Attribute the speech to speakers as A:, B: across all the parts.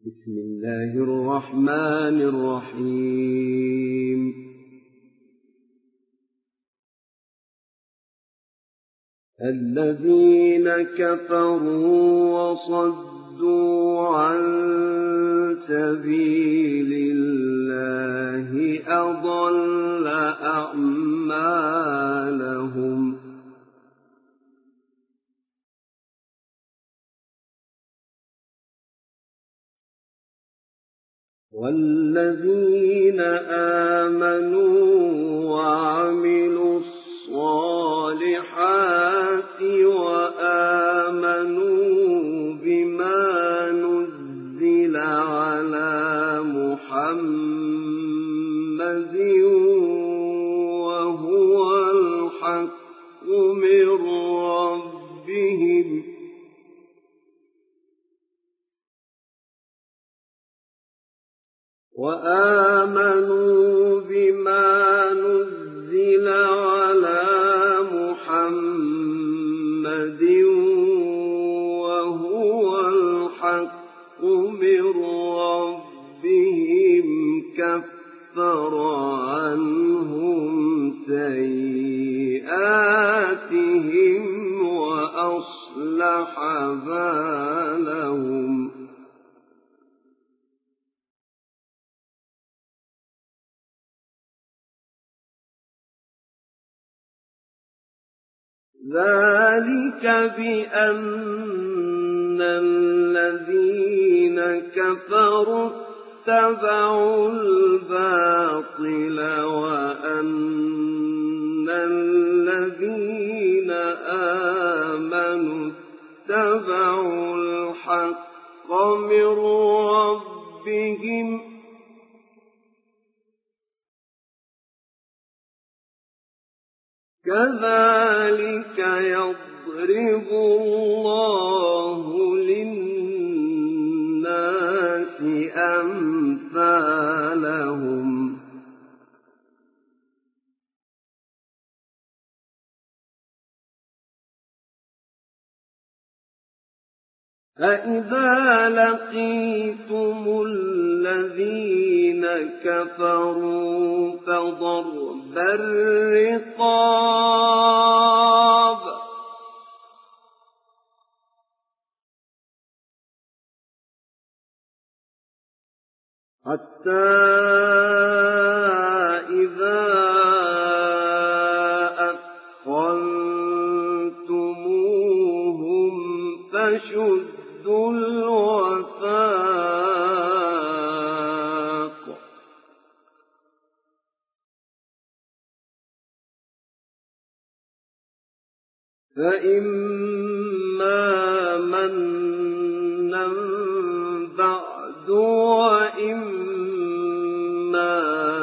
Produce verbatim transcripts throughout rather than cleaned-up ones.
A: بسم الله الرحمن الرحيم الذين كفروا وصدوا عن سبيل الله أضل أعمالهم والذين آمنوا وعملوا الصالحات وآمنوا بما نزل على محمد وهو الحق من ربهم وآمنوا بما نزل على محمد وهو الحق من ربهم كفر عنهم سيئاتهم وأصلح بالهم ذلك بأن الذين كفروا اتبعوا الباطل وأن الذين آمنوا اتبعوا الحق من ربهم كذلك يضرب الله للناس أمثالهم فإذا لقيتم الذين كفروا فضرب الرقاب حتى إذا أثخنتموهم فشدوا الوثاق فإما منا بعد وإما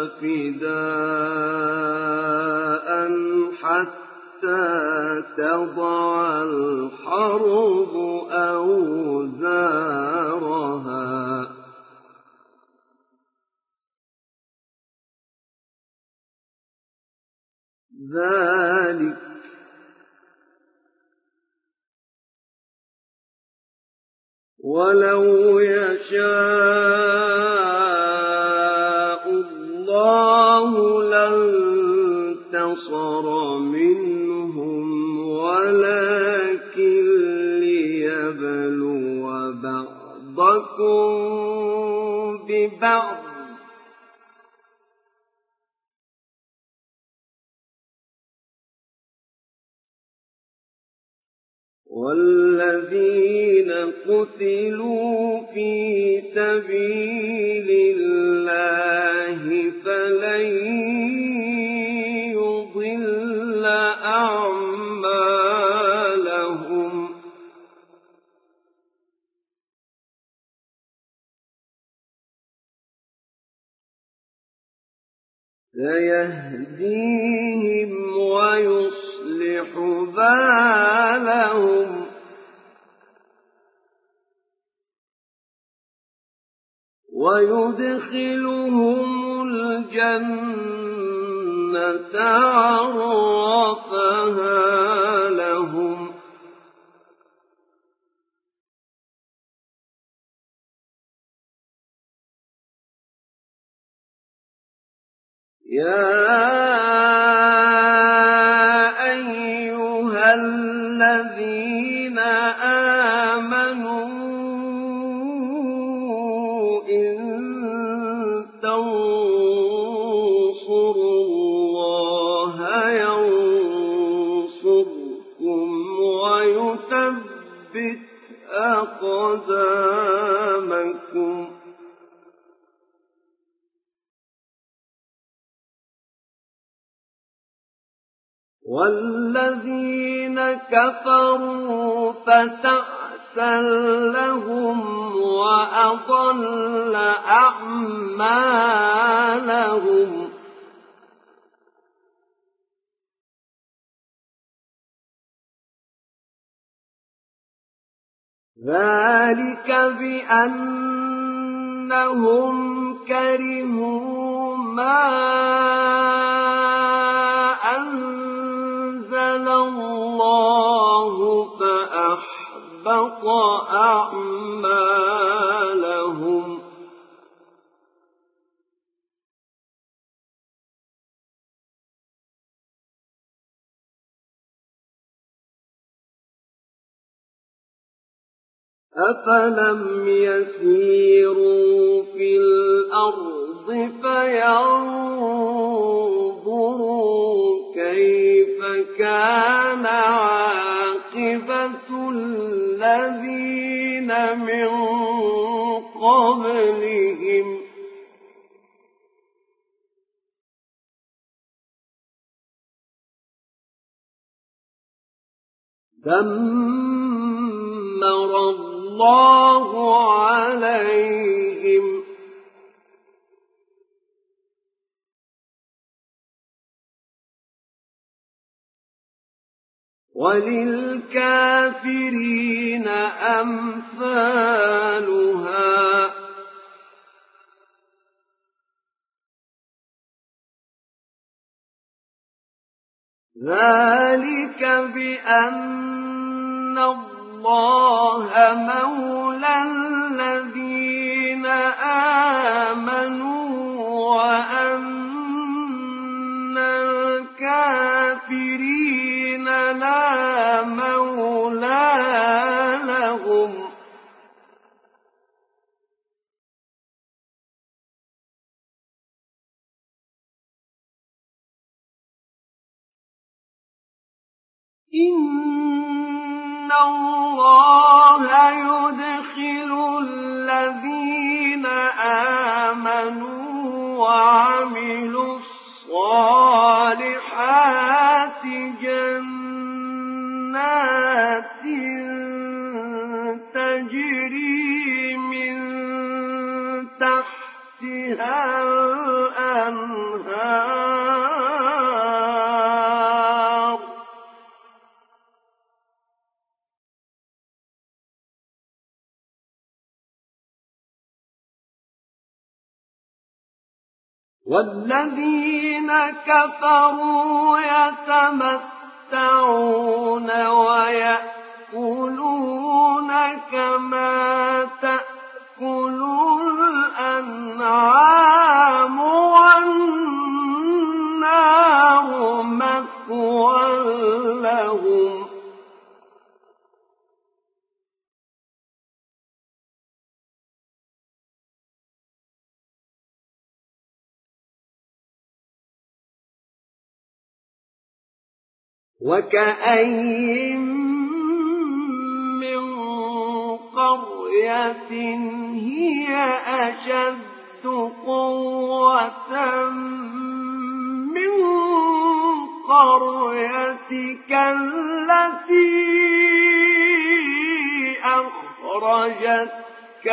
A: فداء حتى تضع الحرب أوزارها ذلك ولو يشاء الله لانتصر منهم ولكن ليبلو بعضكم ببعض والذين قتلوا في سبيل الله فلن يضل أعمالهم سيهديهم ويصلح بالهم ويدخلهم الجنة عرفها لهم يَا أَيُّهَا الَّذِينَ آمَنُوا إِن تَنصُرُوا اللَّهَ يَنصُرْكُمْ وَيُثَبِّتْ أَقْدَامَكُمْ. وَالَّذِينَ كَفَرُوا فَتَعْسًا لَّهُمْ وَأَضَلَّ أَعْمَالَهُمْ. ذَلِكَ بِأَنَّهُمْ كَرِهُوا مَا أَنزَلَ اللَّهُ فَأَحْبَطَ أَعْمَالَهُمْ. أَفَلَمْ يَسِيرُوا فِي الْأَرْضِ فَيَنظُرُوا كَيْفَ كَانَ عَاقِبَةُ الَّذِينَ مِن قَبْلِهِمْ ۚ دَمَّرَ اللَّهُ عَلَيْهِمْ وَلِلْكَافِرِينَ أَمْثَالُهَا. ذَلِكَ بِأَنَّ اللَّهَ مَوْلَى الَّذِينَ آمَنُوا وَأَنَّ الْكَافِرِينَ لَا مَوْلَىٰ لَهُمْ. إِنَّ اللَّهَ يُدْخِلُ الَّذِينَ آمَنُوا وَعَمِلُوا الصَّالِحَاتِ جَنَّاتٍ تَجْرِي مِن تَحْتِهَا الْأَنْهَارُ وَالَّذِينَ كَفَرُوا يَتَمَتَّعُونَ وَيَأْكُلُونَ كَمَا تَأْكُلُ الْأَنْعَامُ وَالنَّارُ مَثْوًى لَّهُمْ. وَكَأَيِّن مِّن قَرْيَةٍ هِيَ أَشَدُّ قُوَّةً مِّن قَرْيَتِكَ الَّتِي أَخْرَجَتْكَ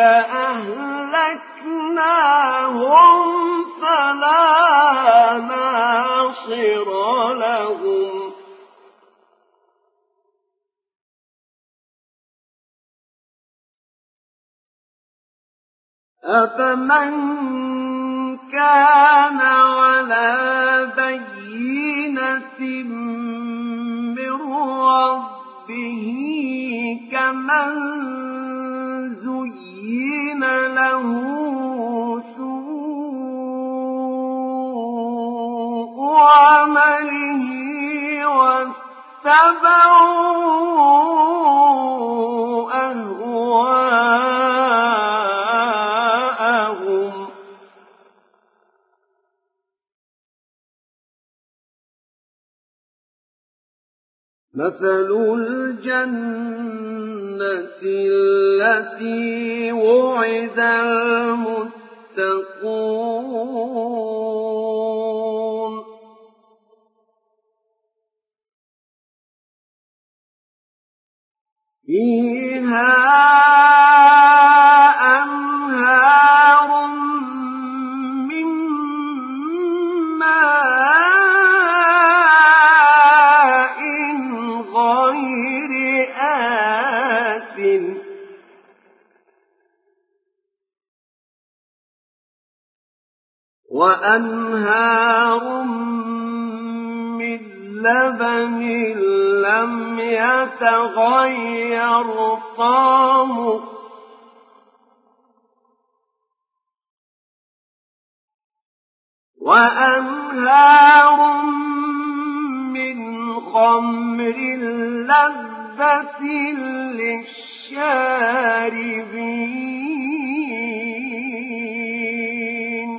A: أَهْلَكْنَاهُمْ فَلَا نَاصِرَ لَهُمْ. أَفَمَن كَانَ عَلَىٰ بَيِّنَةٍ مِّن رَّبِّهِ كَمَن زُيِّنَ لَهُ سُوءُ مثل الجنة التي وعد المتقون فيها أنهار من ماء غير آسن وأنهار من لبن لم يتغير طعمه وأنهار من خمر لذة للشاربين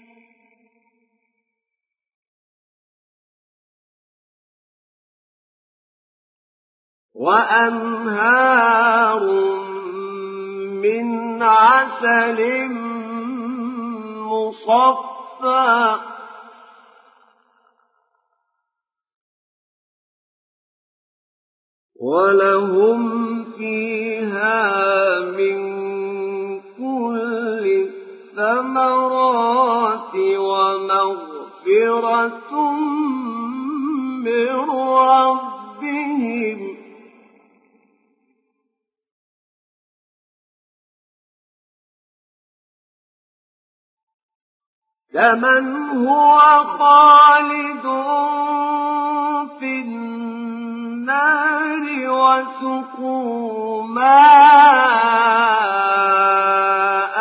A: وأنهار من عسل مصفى ولهم فيها من كل الثمرات ومغفرة من ربهم كمن هو خالد في النار وسقوا ماء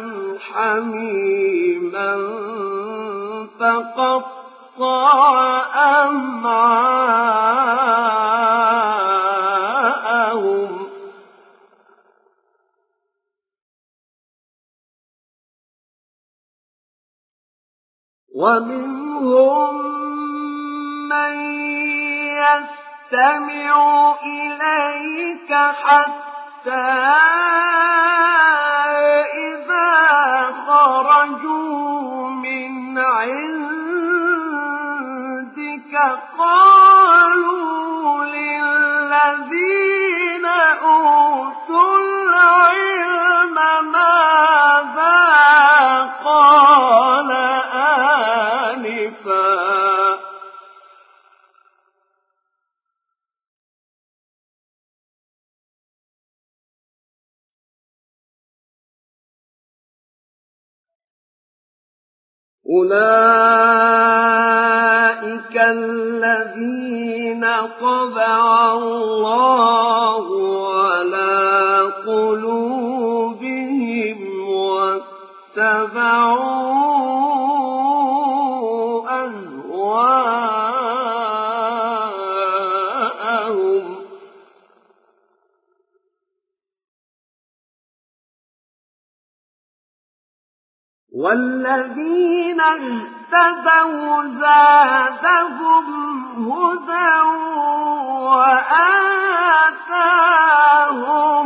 A: حميما فقطع أمعاءهم ومنهم من يستمع إليك حتى إذا خرجوا من عندك قالوا للذين أوتوا العلم ماذا قال آنفا أولئك الذين طبع الله على قلوبهم واتبعوا أهواءهم والذين اهتدوا زادهم هدى وآتاهم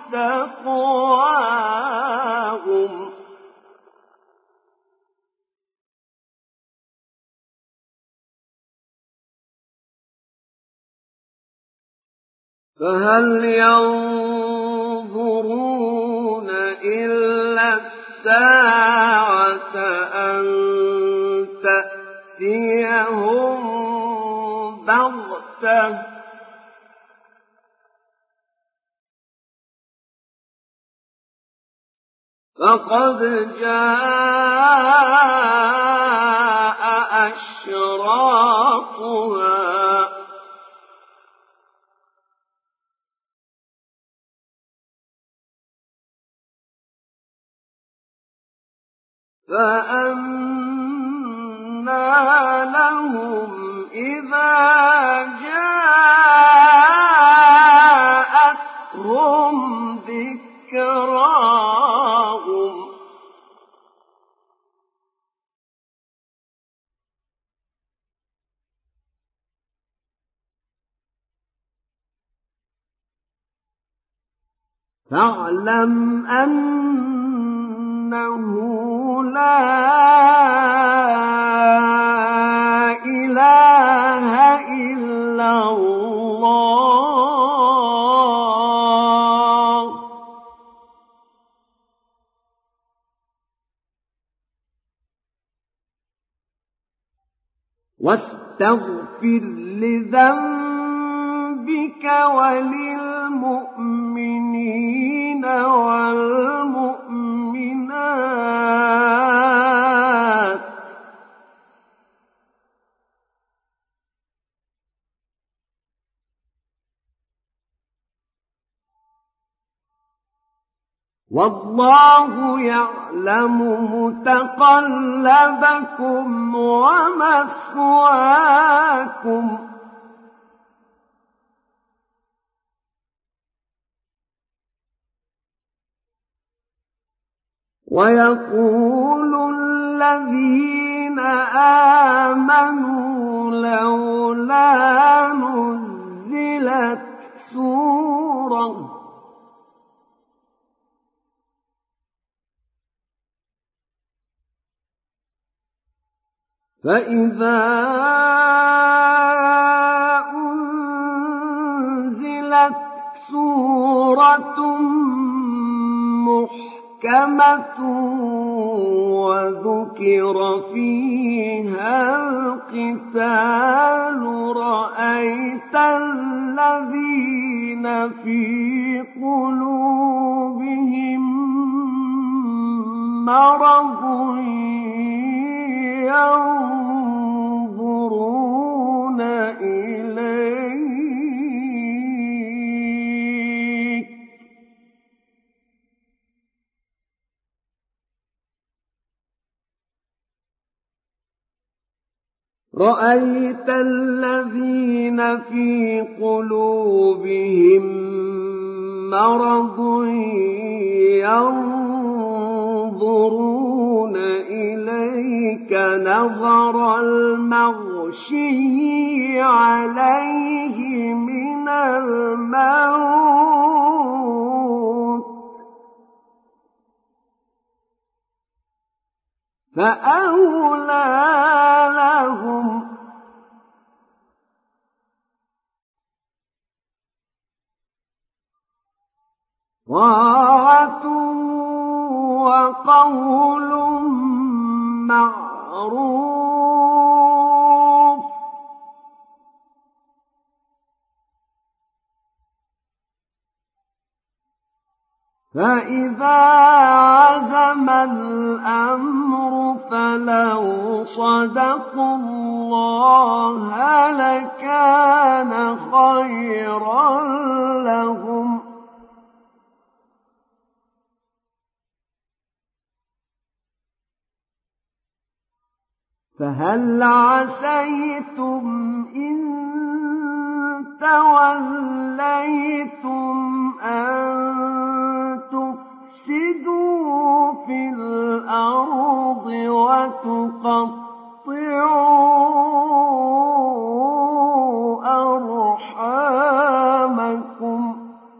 A: تقواهم فهل ينظرون إلا الساعة أن تأتيهم بغتة فقد جاء أشراطها فأنى لهم إذا جاءتهم ذكراهم فاعلم أنه لا إله إلا الله واستغفر لذنبك وللمؤمنين والمؤمنات والله يعلم متقلبكم ومثواكم ويقول الذين آمنوا لولا نزلت سورة فإذا أنزلت سورة محكمة وذكر فيها القتال رأيت الذين في قلوبهم مرض ينظرون إليك رأيت الذين في قلوبهم مرض ينظرون إليك نظر المغشي عليه من الموت فأولى لهم طاعة وقول معروف فإذا عزم الأمر فلو صدقوا الله لكان خيرا لهم فهل عسيتم إن توليتم أن تفسدوا في الأرض وتقطعوا أرحامكم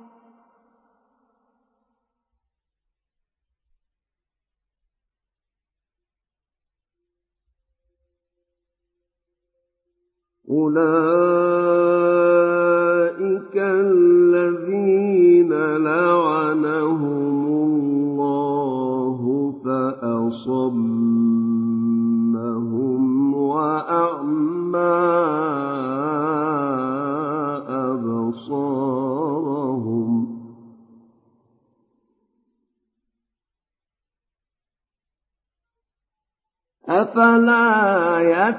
A: أولئك الذين لعنهم الله فأصمهم وأعمى أبصارهم أفلا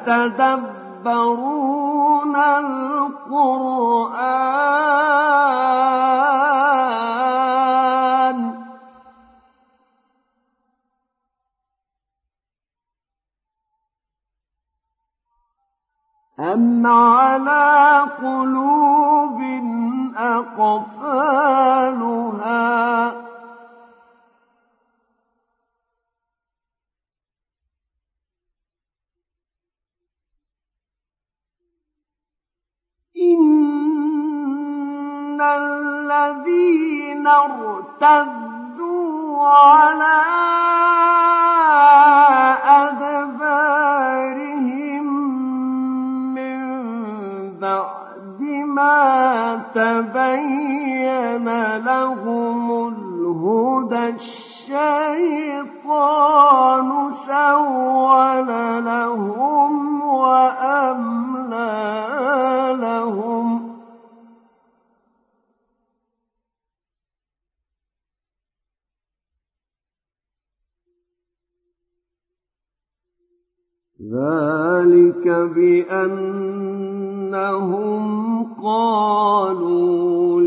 A: يتدبرون القرآن أم على قلوب أقفالها إن الذين الذين ارتدوا على أدبارهم من بعد ما تبين لهم الهدى الشيطان سول لهم وأملى لهم ذلك بأنهم قالوا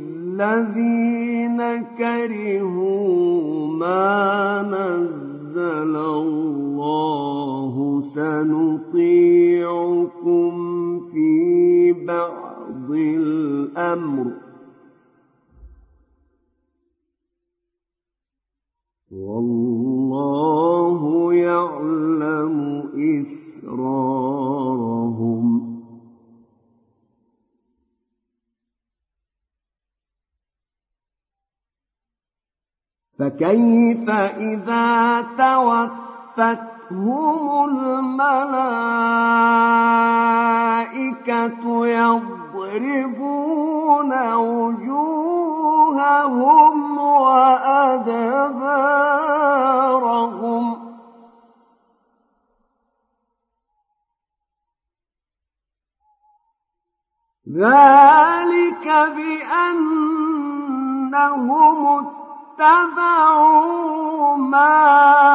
A: للذين كرهوا ما نزل الله سنطيعكم في بعض الأمر والله يعلم إسرارهم فكيف إذا توفتهم الملائكة يضربون وجوههم وأدبارهم ذلك بأنهم اتبعوا ما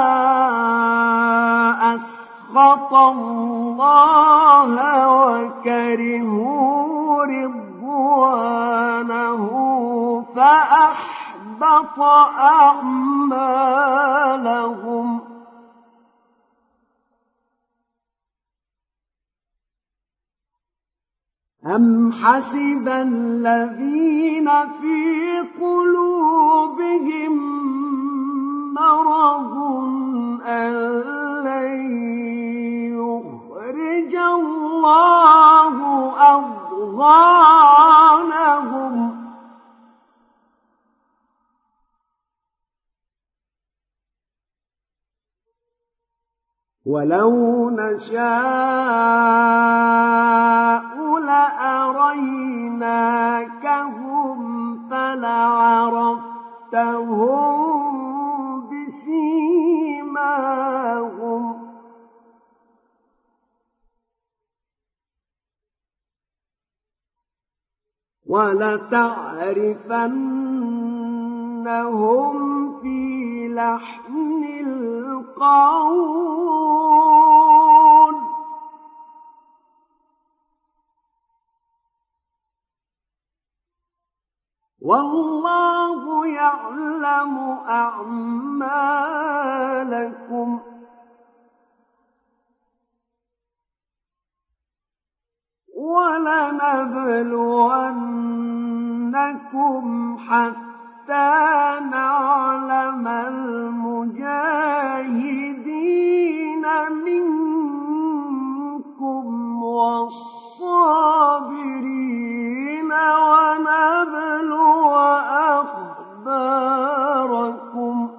A: أسخط الله وكرهوا رضوانه فأحبط أعمالهم أم حسب الذين في قلوبهم مرض أن لن يخرج الله أضغانهم ولو نشاء لأريناكهم فلعرفتهم بسيماهم ولتعرفنهم في لحن القول والله يعلم أعمالكم ولنبلونكم حتى نعلم المجاهدين منكم والصابرين ونبلو أخباركم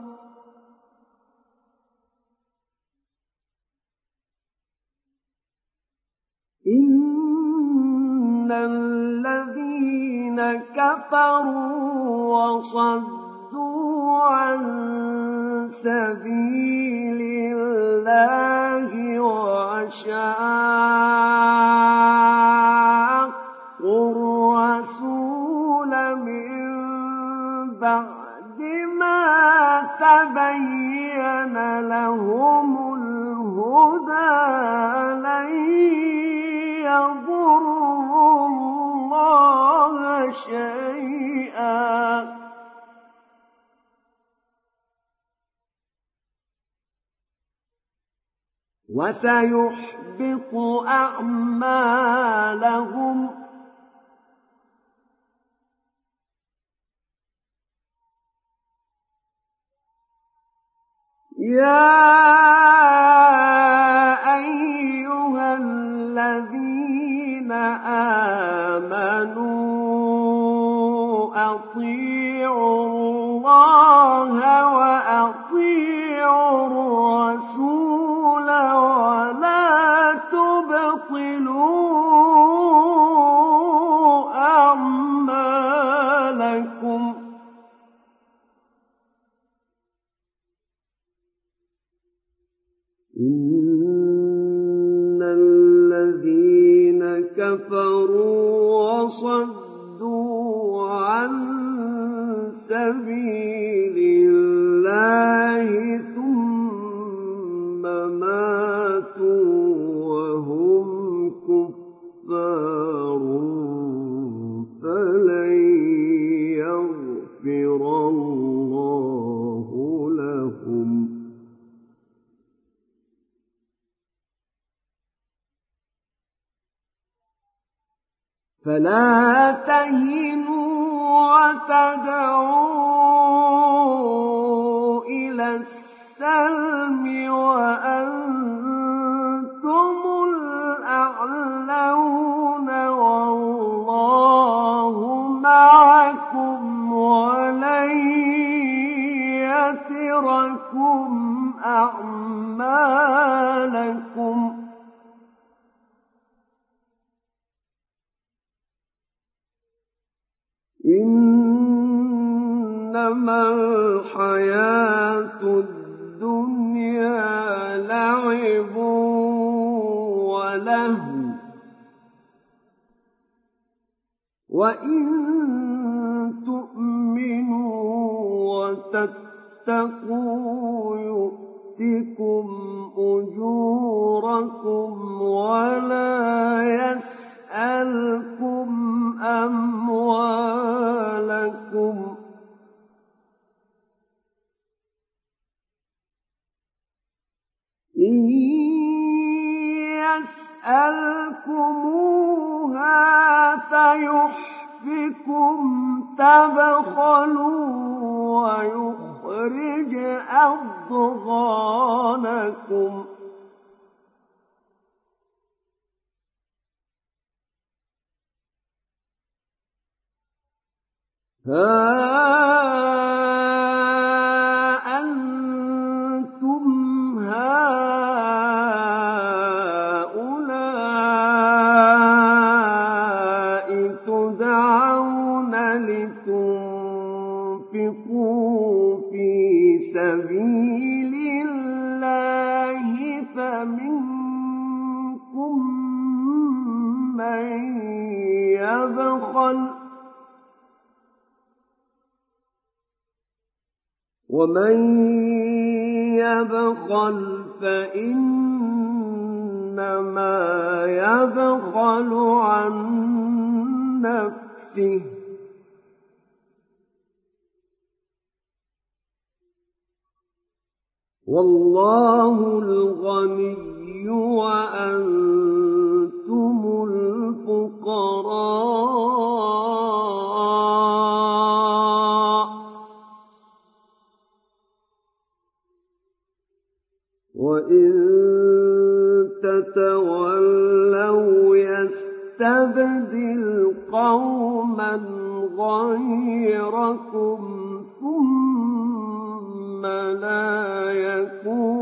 A: إن الذين كفروا وصدوا عن سبيل الله وشاقوا الرسول من بعد ما تبين لهم الهدى لن يضروا الله شيئا وسيحبط أعمالهم يا أيها الذين آمنوا أطيعوا إن الذين كفروا وصدوا عن سبيل الله ثم ماتوا وهم كفار فلن يغفر الله لهم فلا تهنوا وتدعوا إلى السلم وأنتم الأعلون والله معكم ولن يتركم أعمالكم إنما الحياة الدنيا لعب ولهو وإن تؤمنوا وتتقوا يؤتكم أجوركم ولا يسألكم أموالكم إن يسألكموها فيحفكم تبخلوا ويخرج أضغانكم ها أنتم هؤلاء تدعون لتنفقوا في سبيل الله فمنكم من يبخل ومن يبخل فإنما يبخل عن نفسه والله الغني وأنتم الفقراء وإن تتولوا يستبدل قوما غيركم ثم لا يكون